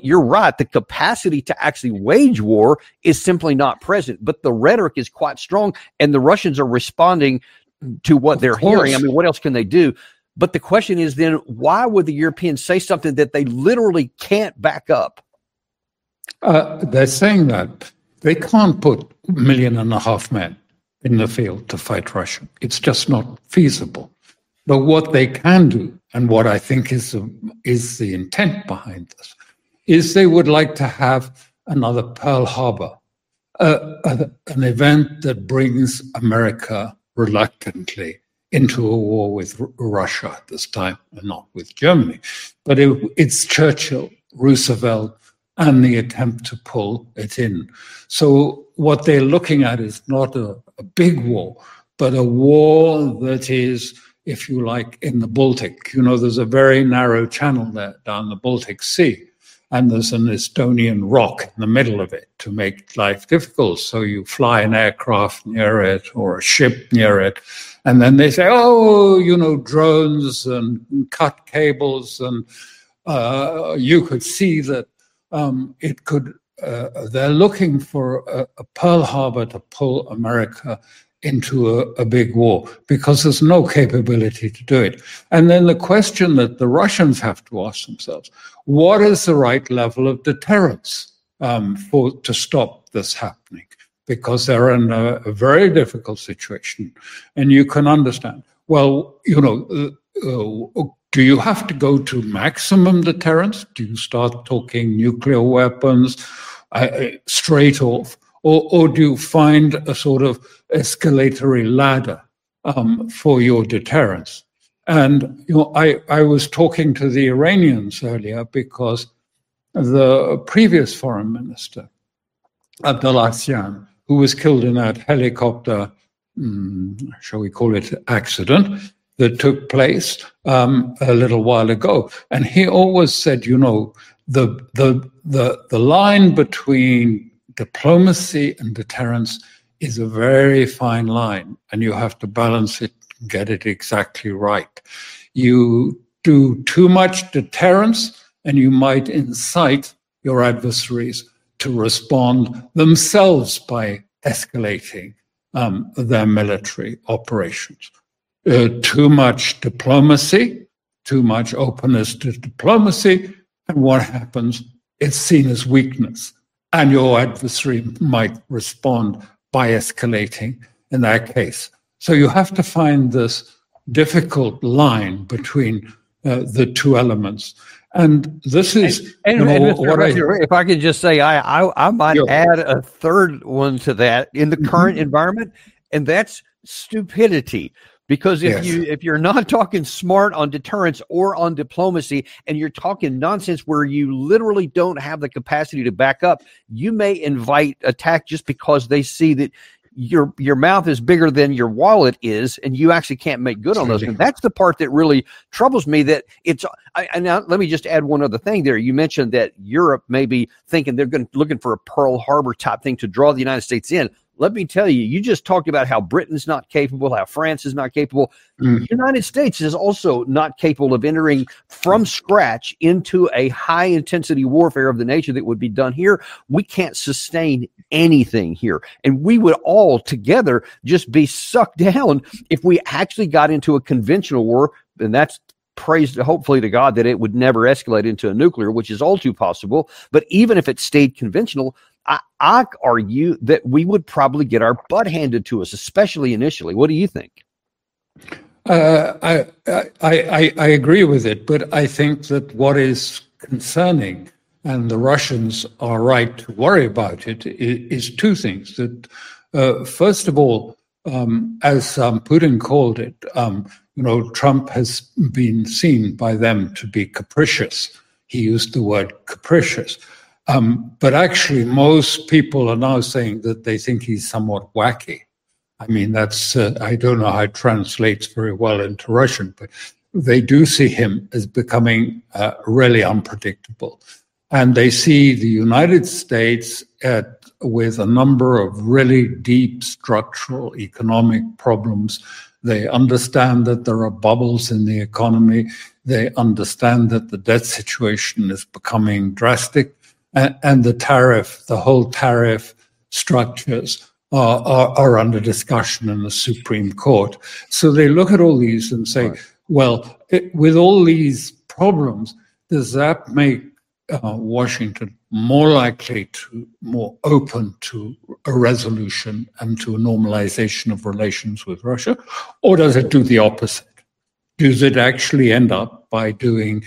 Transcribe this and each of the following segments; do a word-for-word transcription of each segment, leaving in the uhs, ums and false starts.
you're right. The capacity to actually wage war is simply not present, but the rhetoric is quite strong, and the Russians are responding to what they're hearing. I mean, what else can they do? But the question is then, why would the Europeans say something that they literally can't back up? Uh, they're saying that they can't put a million and a half men in the field to fight Russia. It's just not feasible. But what they can do, and what I think is, a, is the intent behind this, is they would like to have another Pearl Harbor, uh, uh, an event that brings America reluctantly into a war with R- Russia at this time, and not with Germany. But it, it's Churchill, Roosevelt, and the attempt to pull it in. So what they're looking at is not a, a big war, but a war that is, if you like, in the Baltic. You know, there's a very narrow channel there down the Baltic Sea, and there's an Estonian rock in the middle of it to make life difficult. So you fly an aircraft near it or a ship near it, and then they say, oh, you know, drones and cut cables, and uh, you could see that um, it could, uh, they're looking for a, a Pearl Harbor to pull America into a, a big war, because there's no capability to do it. And then the question that the Russians have to ask themselves, what is the right level of deterrence um, for to stop this happening? Because they're in a, a very difficult situation. And you can understand, well, you know, uh, uh, do you have to go to maximum deterrence? Do you start talking nuclear weapons uh, straight off? Or, or do you find a sort of escalatory ladder um, for your deterrence? And you know, I, I was talking to the Iranians earlier because the previous foreign minister, Abdullahian, who was killed in that helicopter, um, shall we call it, accident that took place um, a little while ago. And he always said, you know, the the the the line between diplomacy and deterrence is a very fine line, and you have to balance it and get it exactly right. You do too much deterrence, and you might incite your adversaries to respond themselves by escalating um, their military operations. Uh, too much diplomacy, too much openness to diplomacy, and what happens? It's seen as weakness, and your adversary might respond by escalating in that case. So you have to find this difficult line between uh, the two elements. And this is, and, you know, and what I, if I could just say, I I, I might yeah. add a third one to that in the current mm-hmm. environment, and that's stupidity. Because if yes. you if you're not talking smart on deterrence or on diplomacy, and you're talking nonsense where you literally don't have the capacity to back up, you may invite attack just because they see that your your mouth is bigger than your wallet is, and you actually can't make good on those. And that's the part that really troubles me. That it's. I, and now let me just add one other thing there. You mentioned that Europe may be thinking they're going looking for a Pearl Harbor type thing to draw the United States in. Let me tell you, you just talked about how Britain's not capable, how France is not capable. Mm. The United States is also not capable of entering from scratch into a high-intensity warfare of the nature that would be done here. We can't sustain anything here. And we would all together just be sucked down if we actually got into a conventional war, and that's praised hopefully to God that it would never escalate into a nuclear, which is all too possible. But even if it stayed conventional, I, I argue that we would probably get our butt handed to us, especially initially. What do you think? Uh, I, I, I, I agree with it, but I think that what is concerning, and the Russians are right to worry about it, is, is two things. That uh, first of all, um, as um, Putin called it, um, you know, Trump has been seen by them to be capricious. He used the word capricious. Um, but actually, most people are now saying that they think he's somewhat wacky. I mean, that's, uh, I don't know how it translates very well into Russian, but they do see him as becoming uh, really unpredictable. And they see the United States at, with a number of really deep structural economic problems They understand that there are bubbles in the economy. They understand that the debt situation is becoming drastic, and, and the tariff, the whole tariff structures are, are, are under discussion in the Supreme Court. So they look at all these and say, right. well, it, with all these problems, does that make uh, Washington more likely to, more open to a resolution and to a normalization of relations with Russia? Or does it do the opposite? Does it actually end up by doing,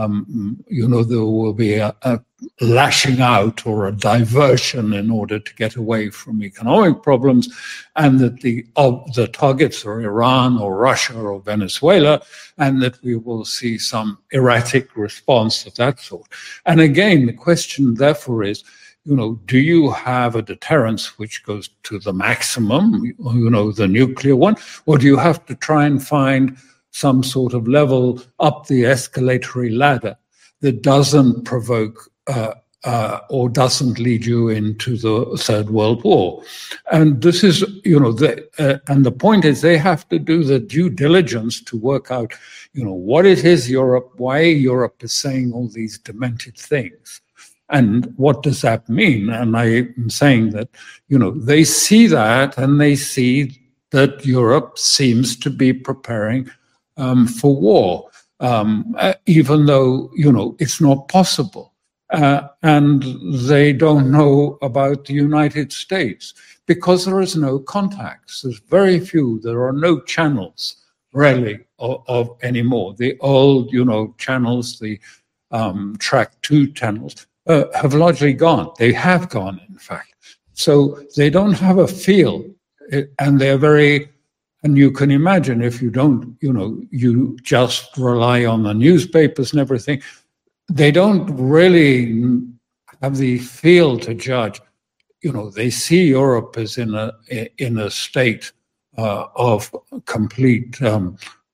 um, you know, there will be a, a lashing out or a diversion in order to get away from economic problems, and that the uh, the targets are Iran or Russia or Venezuela, and that we will see some erratic response of that sort. And again, the question therefore is, you know, do you have a deterrence which goes to the maximum, you know, the nuclear one, or do you have to try and find some sort of level up the escalatory ladder that doesn't provoke uh, uh, or doesn't lead you into the Third World War? And this is, you know, the, uh, and the point is they have to do the due diligence to work out, you know, what it is Europe, why Europe is saying all these demented things. And what does that mean? And I am saying that, you know, they see that and they see that Europe seems to be preparing Um, for war, um, uh, even though, you know, it's not possible. Uh, and they don't know about the United States because there is no contacts. There's very few. There are no channels, really, of, of anymore. The old, you know, channels, the um, track two channels, uh, have largely gone. They have gone, in fact. So they don't have a feel, and they're very... And you can imagine if you don't, you know, you just rely on the newspapers and everything, they don't really have the feel to judge. You know, they see Europe as in a in a state uh, of complete um,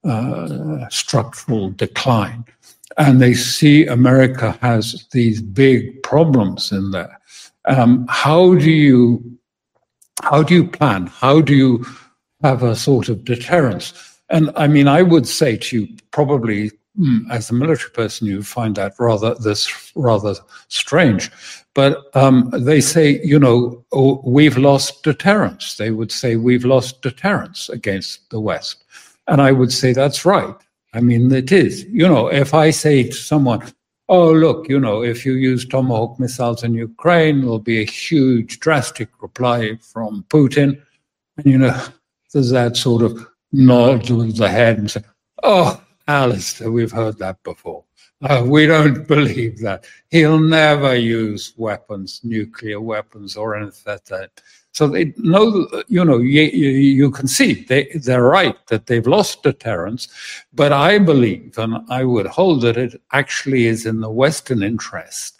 uh, structural decline, and they see America has these big problems in there. Um, how do you how do you plan? How do you have a sort of deterrence? And I mean, I would say to you, probably mm, as a military person, you find that rather this rather strange. But um, they say, you know, oh, we've lost deterrence. They would say we've lost deterrence against the West. And I would say that's right. I mean, it is. You know, if I say to someone, oh, look, you know, if you use Tomahawk missiles in Ukraine, there'll be a huge, drastic reply from Putin. And, you know, there's that sort of nod with the head and say, oh, Alistair, we've heard that before. Uh, we don't believe that. He'll never use weapons, nuclear weapons or anything like that. So they know, you know, you, you can see they, they're right that they've lost deterrence. But I believe, and I would hold that it actually is in the Western interest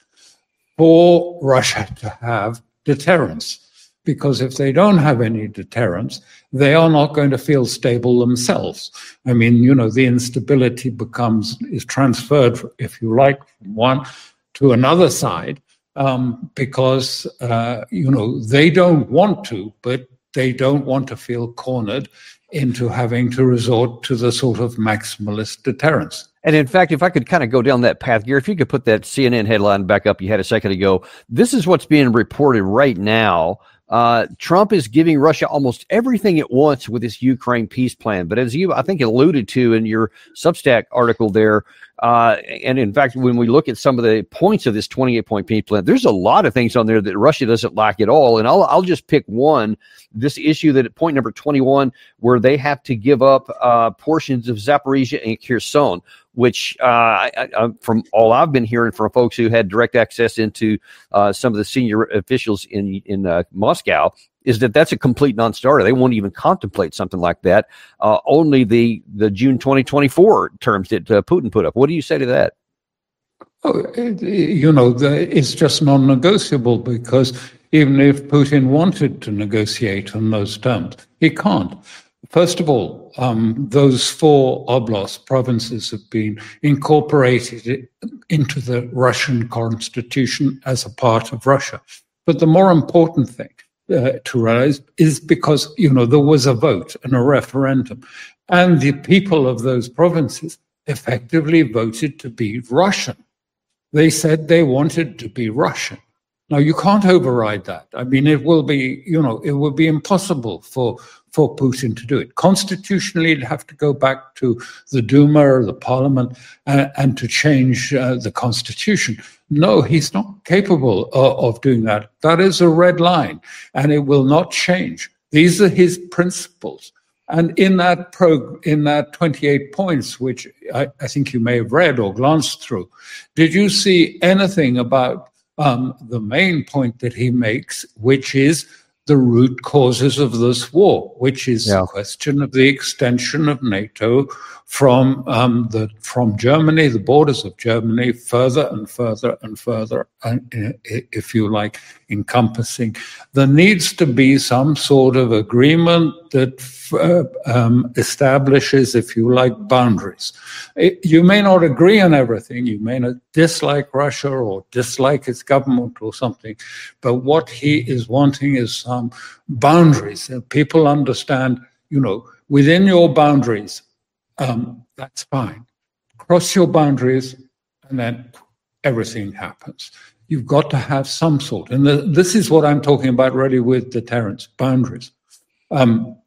for Russia to have deterrence. Because if they don't have any deterrence, they are not going to feel stable themselves. I mean, you know, the instability becomes, is transferred, if you like, from one to another side, um, because, uh, you know, they don't want to, but they don't want to feel cornered into having to resort to the sort of maximalist deterrence. And in fact, if I could kind of go down that path, Gary, if you could put that C N N headline back up you had a second ago, this is what's being reported right now. Uh, Trump is giving Russia almost everything it wants with this Ukraine peace plan. But as you, I think, alluded to in your Substack article there, uh, and in fact, when we look at some of the points of this twenty-eight point peace plan, there's a lot of things on there that Russia doesn't like at all. And I'll, I'll just pick one, this issue that at point number twenty-one, where they have to give up uh, portions of Zaporizhia and Kherson, which uh, I, I, from all I've been hearing from folks who had direct access into uh, some of the senior officials in in uh, Moscow, is that that's a complete non-starter. They won't even contemplate something like that. Uh, only the the June twenty twenty-four terms that uh, Putin put up. What do you say to that? Oh, it, you know, the, it's just non-negotiable, because even if Putin wanted to negotiate on those terms, he can't. First of all, um, those four oblast provinces have been incorporated into the Russian constitution as a part of Russia. But the more important thing uh, to realize is because, you know, there was a vote and a referendum, and the people of those provinces effectively voted to be Russian. They said they wanted to be Russian. Now, you can't override that. I mean, it will be, you know, it will be impossible for for Putin to do it. Constitutionally, it'd have to go back to the Duma or the parliament uh, and to change uh, the constitution. No, he's not capable of, of doing that. That is a red line, and it will not change. These are his principles. And in that pro, in that twenty-eight points, which I, I think you may have read or glanced through, did you see anything about um, the main point that he makes, which is the root causes of this war, which is yeah. the question of the extension of NATO from um, the from Germany, the borders of Germany, further and further and further, uh, if you like, encompassing. There needs to be some sort of agreement that uh, um, establishes, if you like, boundaries. It, you may not agree on everything. You may not dislike Russia or dislike its government or something, but what he is wanting is some boundaries. And people understand, you know, within your boundaries, Um, that's fine. Cross your boundaries, and then everything happens. You've got to have some sort. And the, this is what I'm talking about really with deterrence, boundaries. Um,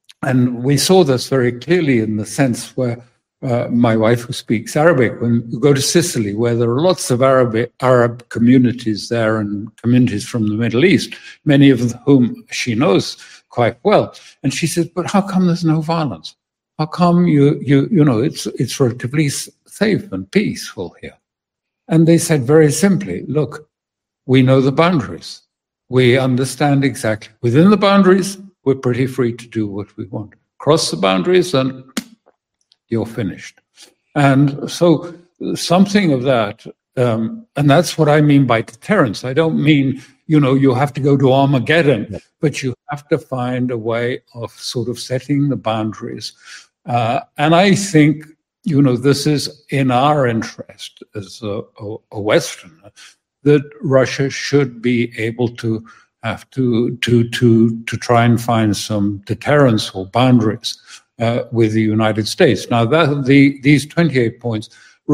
and we saw this very clearly in the sense where uh, my wife, who speaks Arabic, when you go to Sicily, where there are lots of Arabic, Arab communities there and communities from the Middle East, many of whom she knows quite well. And she said, but how come there's no violence? How come you, you, you know, it's, it's relatively safe and peaceful here? And they said very simply, look, we know the boundaries. We understand exactly. Within the boundaries, we're pretty free to do what we want. Cross the boundaries and you're finished. And so something of that, um, and that's what I mean by deterrence. I don't mean, you know, you have to go to Armageddon, but you have to find a way of sort of setting the boundaries. Uh, and I think, you know, this is in our interest as a, a, a Westerner, that Russia should be able to have to to to to try and find some deterrence or boundaries uh, with the United States. Now, that the these twenty-eight points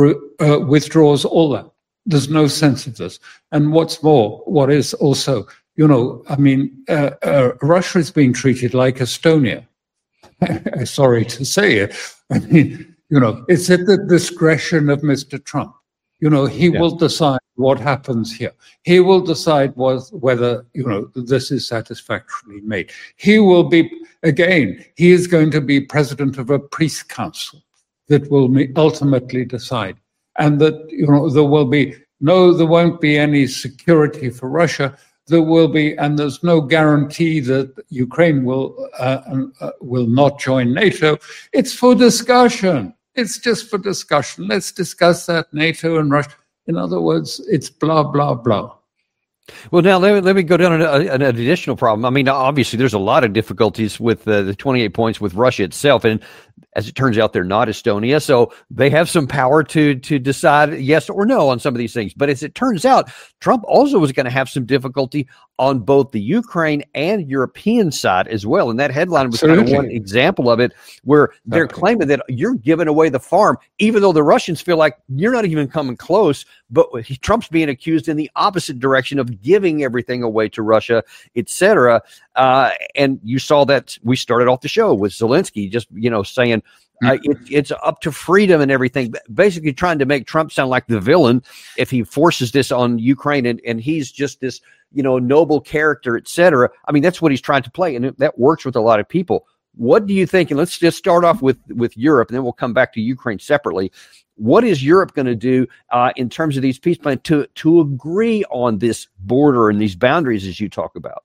uh, withdraws all that. There's no sense of this. And what's more, what is also, you know, I mean, uh, uh, Russia is being treated like Estonia. Sorry to say it. I mean, you know, it's at the discretion of Mister Trump. You know, he yeah. will decide what happens here. He will decide was, whether, you know, this is satisfactorily made. He will be, again, he is going to be president of a peace council that will ultimately decide. And that, you know, there will be, no, there won't be any security for Russia. There will be, and there's no guarantee that Ukraine will uh, uh, will not join NATO. It's for discussion. It's just for discussion. Let's discuss that, NATO and Russia. In other words, it's blah, blah, blah. Well, now let me, let me go down an, an additional problem. I mean, obviously, there's a lot of difficulties with uh, the twenty-eight points with Russia itself. And as it turns out, they're not Estonia. So they have some power to to decide yes or no on some of these things. But as it turns out, Trump also was going to have some difficulty on both the Ukraine and European side as well. And that headline was Absolutely. kind of one example of it, where they're okay. claiming that you're giving away the farm, even though the Russians feel like you're not even coming close. But he, Trump's being accused in the opposite direction of giving everything away to Russia, et cetera. Uh, and you saw that we started off the show with Zelensky just, you know, saying uh, it, it's up to freedom and everything, basically trying to make Trump sound like the villain if he forces this on Ukraine and, and he's just this, you know, noble character, et cetera. I mean, that's what he's trying to play, and that works with a lot of people. What do you think? And let's just start off with, with Europe, and then we'll come back to Ukraine separately. What is Europe going to do uh, in terms of these peace plans to, to agree on this border and these boundaries as you talk about?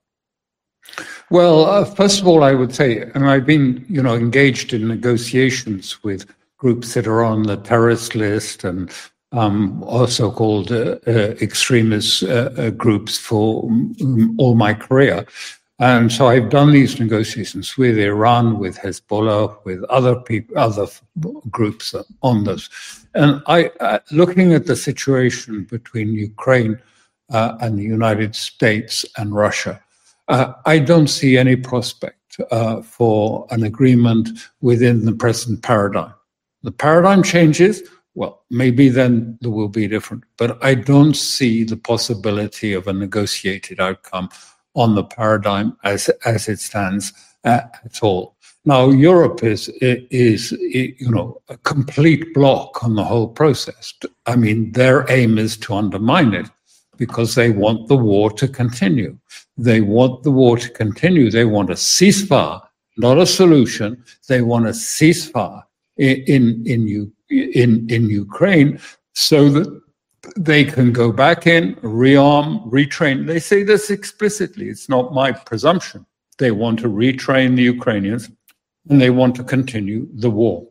Well, uh, first of all, I would say, and I've been, you know, engaged in negotiations with groups that are on the terrorist list and um, also called uh, uh, extremist uh, uh, groups for um, all my career. And so I've done these negotiations with Iran, with Hezbollah, with other people, other groups on this. And I, uh, looking at the situation between Ukraine uh, and the United States and Russia, uh, I don't see any prospect uh, for an agreement within the present paradigm. The paradigm changes, well, maybe then there will be different, but I don't see the possibility of a negotiated outcome on the paradigm as as it stands uh, at all. Now, Europe is, is, you know, a complete block on the whole process. I mean, their aim is to undermine it because they want the war to continue. They want the war to continue. They want a ceasefire, not a solution. They want a ceasefire in, in, in, in, in Ukraine so that they can go back in, rearm, retrain. They say this explicitly. It's not my presumption. They want to retrain the Ukrainians, and they want to continue the war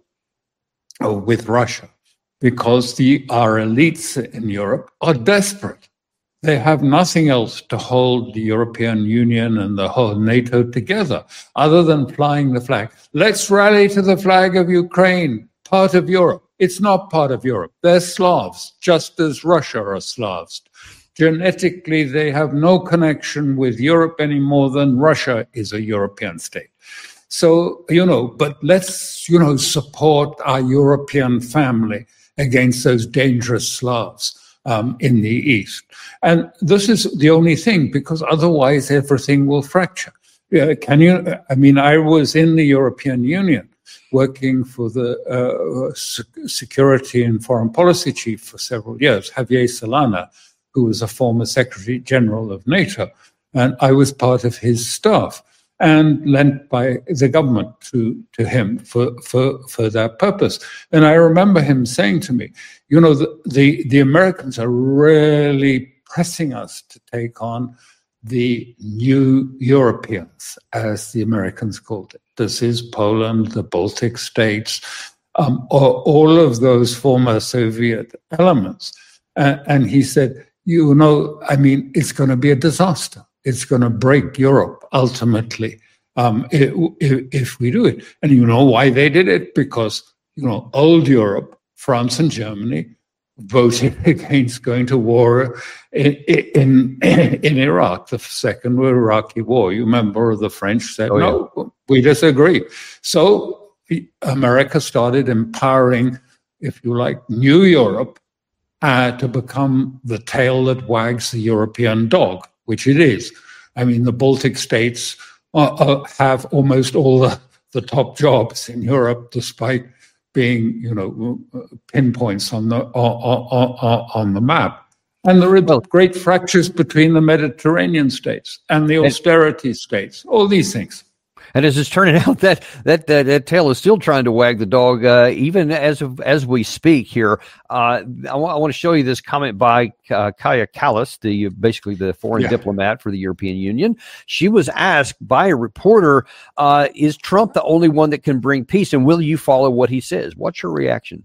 with Russia because the, our elites in Europe are desperate. They have nothing else to hold the European Union and the whole NATO together other than flying the flag. Let's rally to the flag of Ukraine, part of Europe. It's not part of Europe. They're Slavs, just as Russia are Slavs. Genetically, they have no connection with Europe any more than Russia is a European state. So, you know, but let's, you know, support our European family against those dangerous Slavs um, in the East. And this is the only thing, because otherwise everything will fracture. Yeah, can you, I mean, I was in the European Union working for the uh, security and foreign policy chief for several years, Javier Solana, who was a former Secretary General of NATO, and I was part of his staff and lent by the government to, to him for, for, for that purpose. And I remember him saying to me, you know, the, the, the Americans are really pressing us to take on the new Europeans, as the Americans called it. This is Poland, the Baltic states, um, or all of those former Soviet elements. Uh, and he said, you know, I mean, it's going to be a disaster. It's going to break Europe ultimately um, if, if we do it. And you know why they did it? Because, you know, old Europe, France and Germany, voted against going to war in, in, in Iraq, the second Iraqi war. You remember the French said, oh, no, yeah. we disagree. So America started empowering, if you like, new Europe uh, to become the tail that wags the European dog, which it is. I mean, the Baltic states uh, uh, have almost all the, the top jobs in Europe, despite being, you know, pinpoints on the on, on, on the map. And there are great fractures between the Mediterranean states and the austerity states, all these things. And as it's turning out, that that that, that tail is still trying to wag the dog, uh, even as of, as we speak here. Uh, I, w- I want to show you this comment by uh, Kaja Kallas, the basically the foreign yeah. diplomat for the European Union. She was asked by a reporter, uh, "Is Trump the only one that can bring peace, and will you follow what he says?" What's your reaction?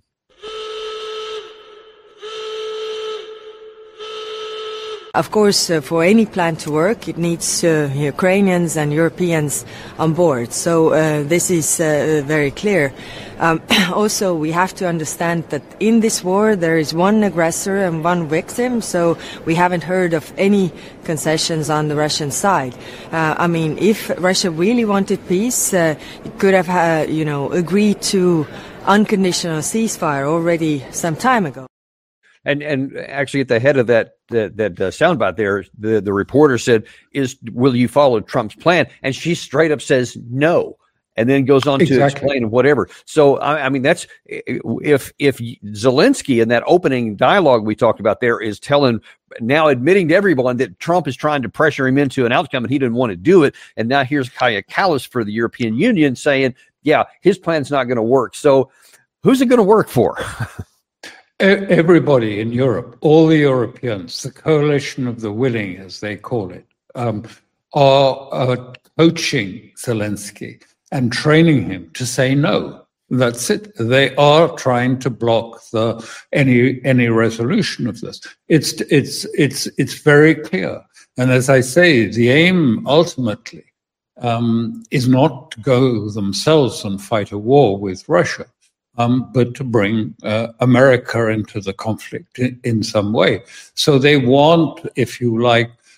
Of course, uh, for any plan to work, it needs uh, Ukrainians and Europeans on board. So uh, this is uh, very clear. Um, also, we have to understand that in this war, there is one aggressor and one victim. So we haven't heard of any concessions on the Russian side. Uh, I mean, if Russia really wanted peace, uh, it could have, uh, you know, agreed to unconditional ceasefire already some time ago. And and actually, at the head of that that, that uh, soundbite there, the, the reporter said, "Is will you follow Trump's plan?" And she straight up says no, and then goes on exactly. to explain whatever. So I, I mean, that's if if Zelensky in that opening dialogue we talked about there is telling now admitting to everyone that Trump is trying to pressure him into an outcome and he didn't want to do it, and now here's Kaja Kallas for the European Union saying, "Yeah, his plan's not going to work." So who's it going to work for? Everybody in Europe, all the Europeans, the coalition of the willing, as they call it, um, are uh, coaching Zelensky and training him to say no. That's it. They are trying to block the any any resolution of this. It's it's it's it's very clear. And as I say, the aim ultimately um, is not to go themselves and fight a war with Russia. Um, but to bring uh, America into the conflict in, in some way. So they want, if you like,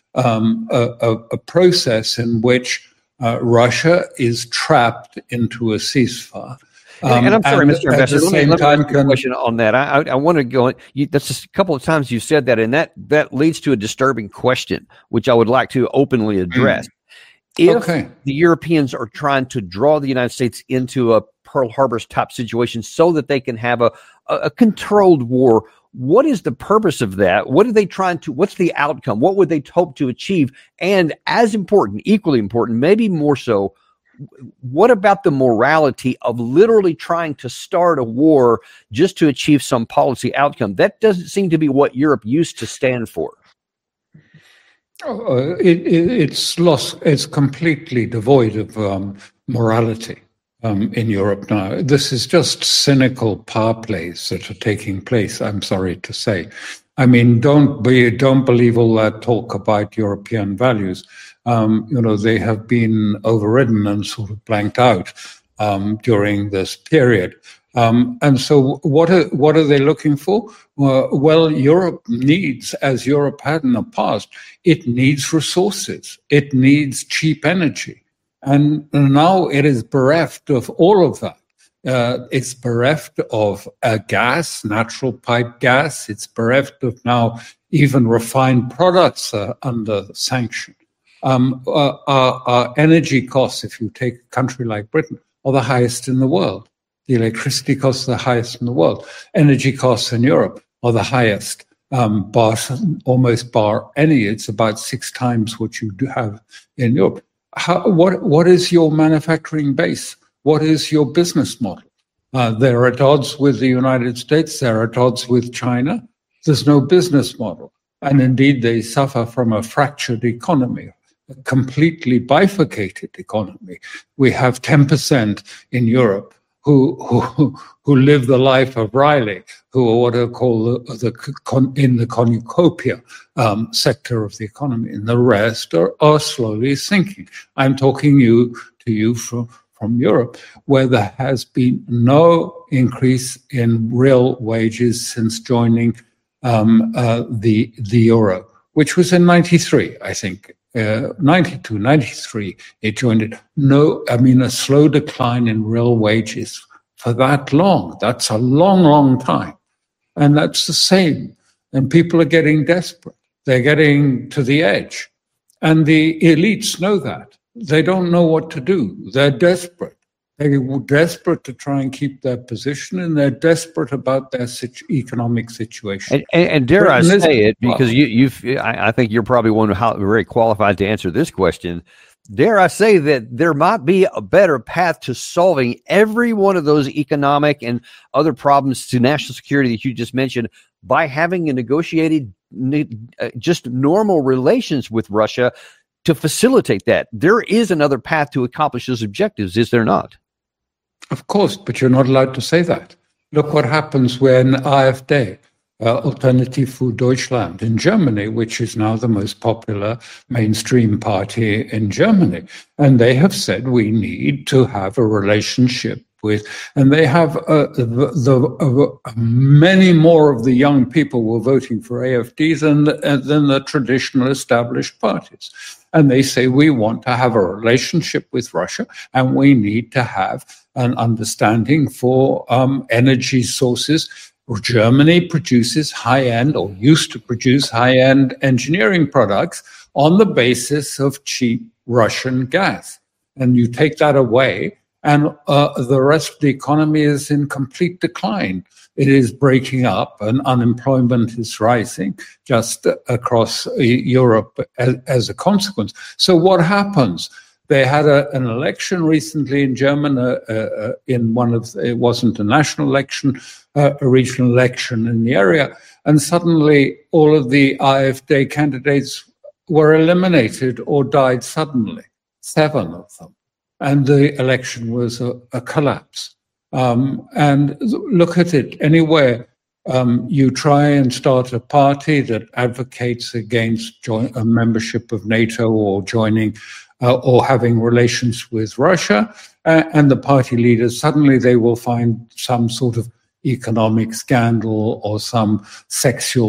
um, a, a, a process in which uh, Russia is trapped into a ceasefire. Um, and, and I'm sorry, and Mister Ambassador, let me, let me time ask you a question on that. I, I, I want to go, you, that's just a couple of times you said that, and that, that leads to a disturbing question, which I would like to openly address. Mm. If okay. the Europeans are trying to draw the United States into a Pearl Harbor type situation so that they can have a, a, a controlled war, what is the purpose of that? What are they trying to, what's the outcome? What would they hope to achieve? And as important, equally important, maybe more so, what about the morality of literally trying to start a war just to achieve some policy outcome? That doesn't seem to be what Europe used to stand for. Uh, it, it, it's lost. It's completely devoid of um, morality um, in Europe now. This is just cynical power plays that are taking place. I'm sorry to say. I mean, don't be, don't believe all that talk about European values. Um, you know, they have been overridden and sort of blanked out um, during this period. Um, and so what are, what are they looking for? Uh, well, Europe needs, as Europe had in the past, it needs resources. It needs cheap energy. And now it is bereft of all of that. Uh, it's bereft of uh, gas, natural pipe gas. It's bereft of now even refined products uh, under sanction. Um, uh, our, our energy costs, if you take a country like Britain, are the highest in the world. The electricity costs are the highest in the world. Energy costs in Europe are the highest, um, bar, almost bar any. It's about six times what you do have in Europe. How, what, what is your manufacturing base? What is your business model? Uh, they're at odds with the United States. They're at odds with China. There's no business model. And indeed, they suffer from a fractured economy, a completely bifurcated economy. We have ten percent in Europe who who who live the life of Riley, who are what I call the, the in the cornucopia um, sector of the economy, and the rest are, are slowly sinking. I'm talking you to you from from Europe, where there has been no increase in real wages since joining um, uh, the the euro, which was in ninety-three, I think. Uh, ninety-two, ninety-three, it joined it. No, I mean, a slow decline in real wages for that long. That's a long, long time. And that's the same. And people are getting desperate. They're getting to the edge. And the elites know that. They don't know what to do. They're desperate. They're desperate to try and keep their position, and they're desperate about their situ- economic situation. And, and, and dare Britain I say it, because you, you've, I, I think you're probably one how, very qualified to answer this question. Dare I say that there might be a better path to solving every one of those economic and other problems to national security that you just mentioned by having a negotiated, uh, just normal relations with Russia to facilitate that. There is another path to accomplish those objectives, is there not? Of course, but you're not allowed to say that. Look what happens when AfD, uh, Alternative für Deutschland, in Germany, which is now the most popular mainstream party in Germany. And they have said we need to have a relationship with, and they have uh, the, the uh, many more of the young people were voting for AfD than the, than the traditional established parties. And they say we want to have a relationship with Russia, and we need to have an understanding for um, energy sources. Germany produces high-end, or used to produce high-end engineering products on the basis of cheap Russian gas. And you take that away, and uh, the rest of the economy is in complete decline. It is breaking up, and unemployment is rising just across Europe as, as a consequence. So what happens? They had a, an election recently in Germany, uh, uh, in one of, the, it wasn't a national election, uh, a regional election in the area, and suddenly all of the AfD candidates were eliminated or died suddenly, seven of them. And the election was a, a collapse. Um, and look at it, anywhere um, you try and start a party that advocates against join, a membership of NATO or joining uh, or having relations with Russia, uh, and the party leaders, suddenly they will find some sort of economic scandal or some sexual p-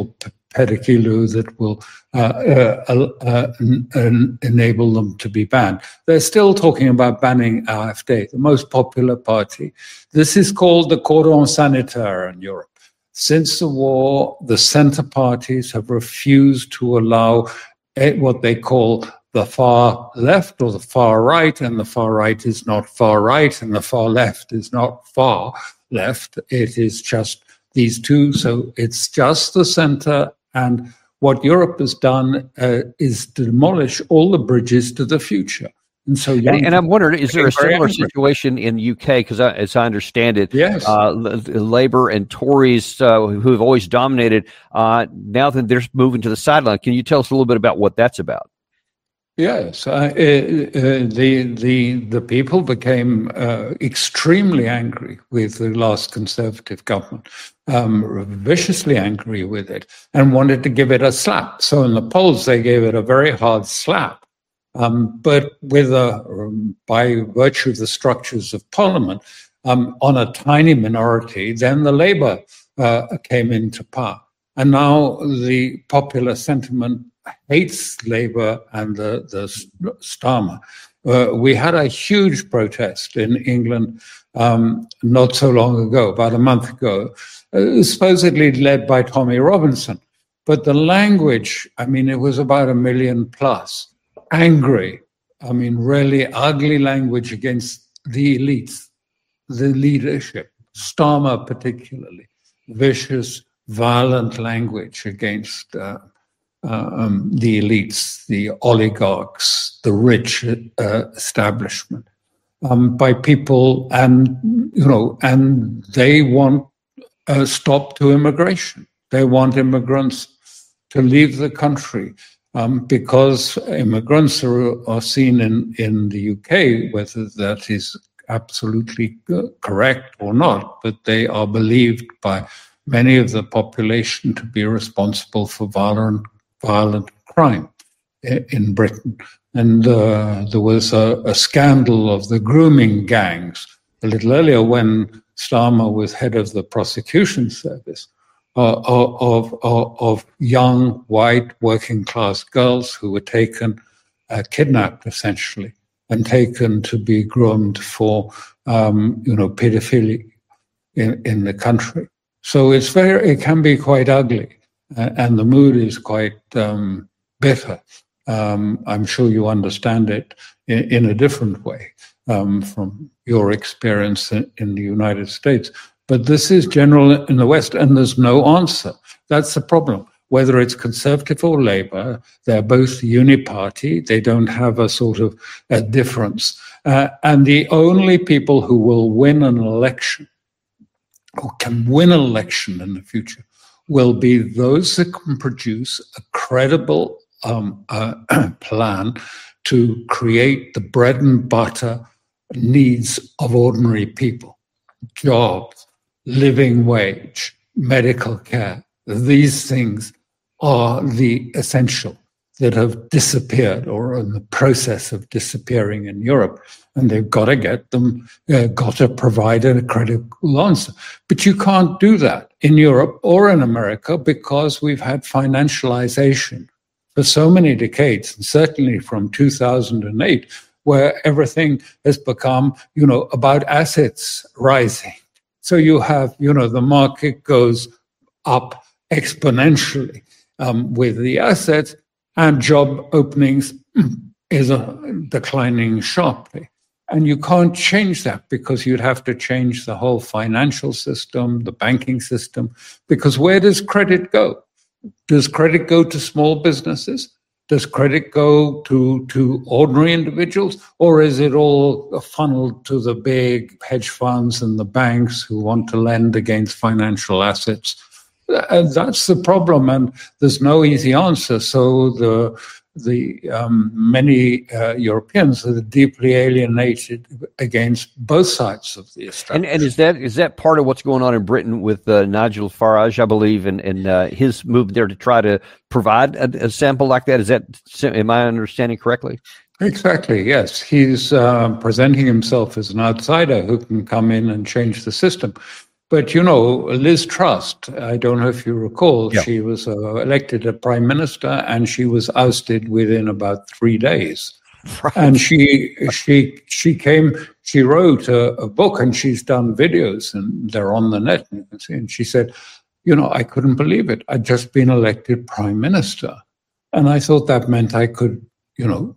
pedikilu that will uh, uh, uh, en- enable them to be banned. They're still talking about banning AfD, the most popular party. This is called the cordon sanitaire in Europe. Since the war, the center parties have refused to allow what they call the far left or the far right, and the far right is not far right, and the far left is not far left. It is just these two. So it's just the center. And what Europe has done uh, is to demolish all the bridges to the future. And so, and, and I'm wondering, is there a similar angry. situation in the U K? Because as I understand it, yes. uh, Labour and Tories, uh, who have always dominated, uh, now that they're moving to the sideline. Can you tell us a little bit about what that's about? Yes, uh, uh, the the the people became uh, extremely angry with the last Conservative government, um, viciously angry with it, and wanted to give it a slap. So in the polls, they gave it a very hard slap. Um, but with a, um, by virtue of the structures of Parliament, um, on a tiny minority, then the Labour uh, came into power, and now the popular sentiment hates Labour and the, the Starmer. Uh, we had a huge protest in England um, not so long ago, about a month ago, uh, supposedly led by Tommy Robinson. But the language, I mean, it was about a million plus, angry, I mean, really ugly language against the elites, the leadership, Starmer particularly, vicious, violent language against uh, Uh, um, the elites, the oligarchs, the rich uh, establishment, um, by people, and you know, and they want a stop to immigration. They want immigrants to leave the country um, because immigrants are, are seen in, in the U K, whether that is absolutely correct or not, but they are believed by many of the population to be responsible for violent violent crime in Britain. And uh, there was a, a scandal of the grooming gangs a little earlier when Starmer was head of the prosecution service uh, of, of, of young, white, working-class girls who were taken, uh, kidnapped essentially, and taken to be groomed for, um, you know, pedophilia in, in the country. So it's very, it can be quite ugly. Uh, and the mood is quite um, bitter. Um, I'm sure you understand it in, in a different way um, from your experience in, in the United States. But this is general in the West, and there's no answer. That's the problem. Whether it's Conservative or Labour, they're both uniparty. They don't have a sort of a difference. Uh, and the only people who will win an election, or can win an election in the future, will be those that can produce a credible um, uh, plan to create the bread and butter needs of ordinary people. Jobs, living wage, medical care. These things are the essential that have disappeared or are in the process of disappearing in Europe. And they've got to get them, uh, got to provide a critical answer. But you can't do that in Europe or in America because we've had financialization for so many decades, and certainly from two thousand eight, where everything has become, you know, about assets rising. So you have, you know, the market goes up exponentially um, with the assets, and job openings is uh, declining sharply. And you can't change that because you'd have to change the whole financial system, the banking system, because where does credit go? Does credit go to small businesses? Does credit go to, to ordinary individuals? Or is it all funneled to the big hedge funds and the banks who want to lend against financial assets? And that's the problem, and there's no easy answer. So the the um, many uh, Europeans are deeply alienated against both sides of the establishment. And, and is that is that part of what's going on in Britain with uh, Nigel Farage, I believe, and, and uh, his move there to try to provide a, a sample like that? Is that, am I understanding correctly? Exactly, yes. He's uh, presenting himself as an outsider who can come in and change the system. But, you know, Liz Truss, I don't know if you recall, yeah. she was uh, elected a prime minister and she was ousted within about three days. Right. And she she she came, she wrote a, a book and she's done videos and they're on the net. And you can see. And she said, you know, I couldn't believe it. I'd just been elected prime minister. And I thought that meant I could, you know,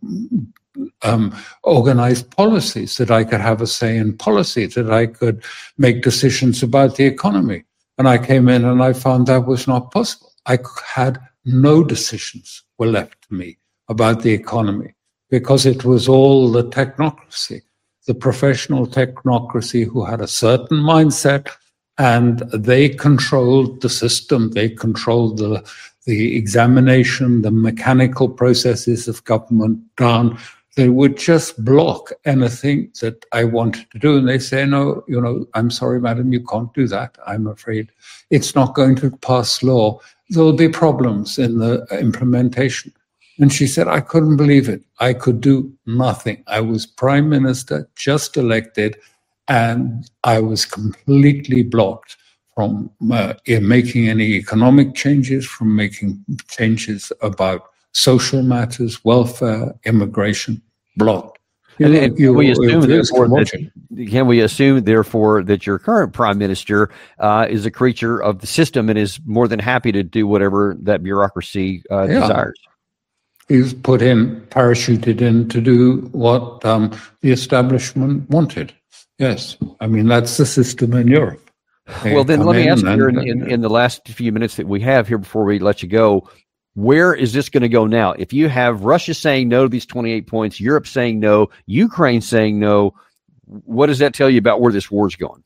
um, organize policies, that I could have a say in policy, that I could make decisions about the economy. And I came in and I found that was not possible. I had no decisions were left to me about the economy because it was all the technocracy, the professional technocracy who had a certain mindset, and they controlled the system, they controlled the, the examination, the mechanical processes of government down. They would just block anything that I wanted to do. And they say, no, you know, I'm sorry, madam, you can't do that. I'm afraid it's not going to pass law. There'll be problems in the implementation. And she said, I couldn't believe it. I could do nothing. I was prime minister, just elected, and I was completely blocked from uh, making any economic changes, from making changes about social matters, welfare, immigration, blocked. You and, know, and can, we assume, therefore, that, can we assume, therefore, that your current prime minister uh, is a creature of the system and is more than happy to do whatever that bureaucracy uh, yeah. desires? He's put in, parachuted in to do what um, the establishment wanted. Yes, I mean, that's the system in Europe. They well, then let me ask you, in, in, in the last few minutes that we have here before we let you go, where is this going to go now? If you have Russia saying no to these twenty-eight points, Europe saying no, Ukraine saying no, what does that tell you about where this war is going?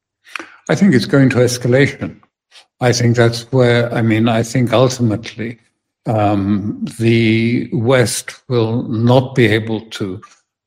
I think it's going to escalation. I think that's where, I mean, I think ultimately um, the West will not be able to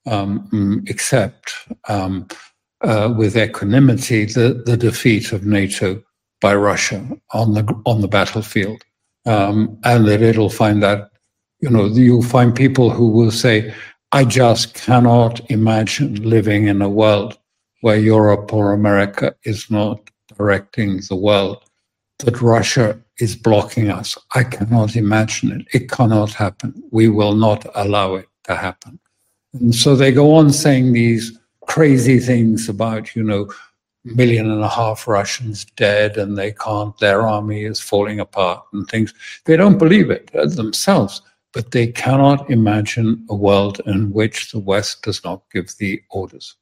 um, accept um, uh, with equanimity the, the defeat of NATO by Russia on the on the battlefield. Um, and that it'll find that, you know, you'll find people who will say, I just cannot imagine living in a world where Europe or America is not directing the world, that Russia is blocking us. I cannot imagine it. It cannot happen. We will not allow it to happen. And so they go on saying these crazy things about, you know, million and a half Russians dead and they can't, their army is falling apart and things. They don't believe it themselves, but they cannot imagine a world in which the West does not give the orders.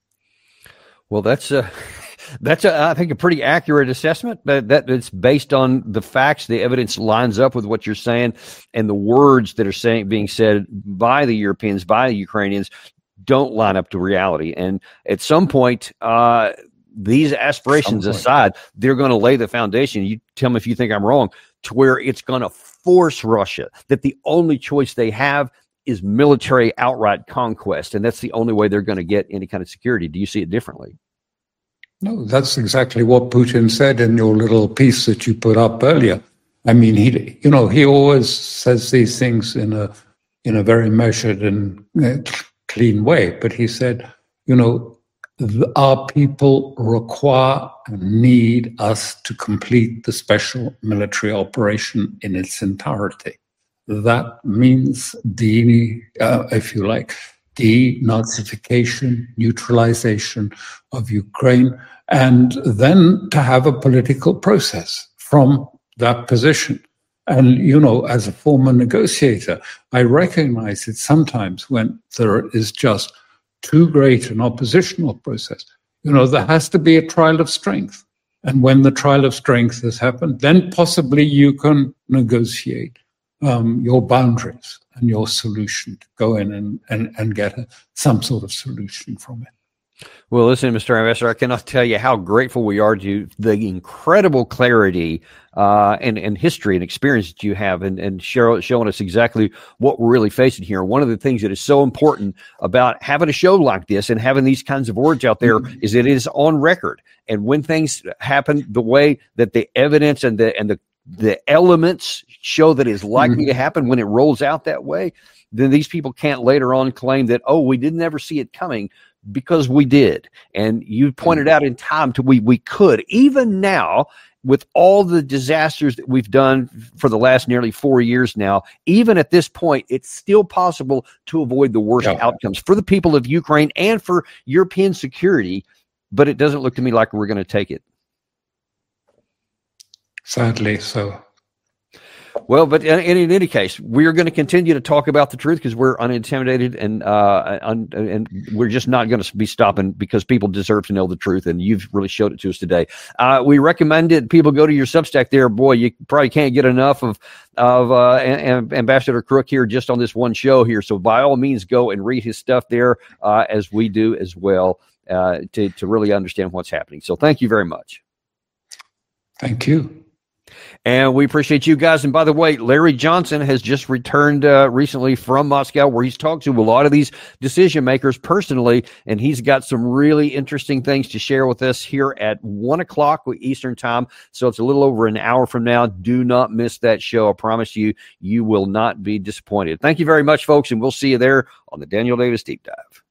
Well, that's a, that's a, I think a pretty accurate assessment, but that it's based on the facts. The evidence lines up with what you're saying, and the words that are saying, being said by the Europeans, by the Ukrainians, don't line up to reality. And at some point, uh, these aspirations aside, they're going to lay the foundation. You tell me if you think I'm wrong, to where it's going to force Russia that the only choice they have is military outright conquest. And that's the only way they're going to get any kind of security. Do you see it differently? No, that's exactly what Putin said in your little piece that you put up earlier. I mean, he, you know, he always says these things in a, in a very measured and uh, clean way. But he said, you know, our people require and need us to complete the special military operation in its entirety. That means, de, uh, if you like, denazification, neutralization of Ukraine, and then to have a political process from that position. And, you know, as a former negotiator, I recognize it sometimes when there is just too great an oppositional process. You know, there has to be a trial of strength. And when the trial of strength has happened, then possibly you can negotiate um, your boundaries and your solution to go in and, and, and get a, some sort of solution from it. Well, listen, Mister Ambassador, I cannot tell you how grateful we are to the incredible clarity uh, and, and history and experience that you have, and, and share, showing us exactly what we're really facing here. One of the things that is so important about having a show like this and having these kinds of words out there mm-hmm. is that it is on record. And when things happen the way that the evidence and the and the the elements show that is likely Mm-hmm. to happen when it rolls out that way, then these people can't later on claim that, oh, we didn't ever see it coming, because we did. And you pointed out in time to we we could, even now, with all the disasters that we've done for the last nearly four years now, even at this point, it's still possible to avoid the worst Yeah. outcomes for the people of Ukraine and for European security. But it doesn't look to me like we're going to take it. Sadly, so. Well, but in, in any case, we are going to continue to talk about the truth because we're unintimidated, and uh, un, and we're just not going to be stopping because people deserve to know the truth, and you've really showed it to us today. Uh, we recommend it. People go to your Substack there. Boy, you probably can't get enough of of uh, Am- Ambassador Crook here just on this one show here. So by all means, go and read his stuff there, uh, as we do as well, uh, to to really understand what's happening. So thank you very much. Thank you. And we appreciate you guys. And by the way, Larry Johnson has just returned uh, recently from Moscow, where he's talked to a lot of these decision makers personally. And he's got some really interesting things to share with us here at one o'clock Eastern time. So it's a little over an hour from now. Do not miss that show. I promise you, you will not be disappointed. Thank you very much, folks. And we'll see you there on the Daniel Davis Deep Dive.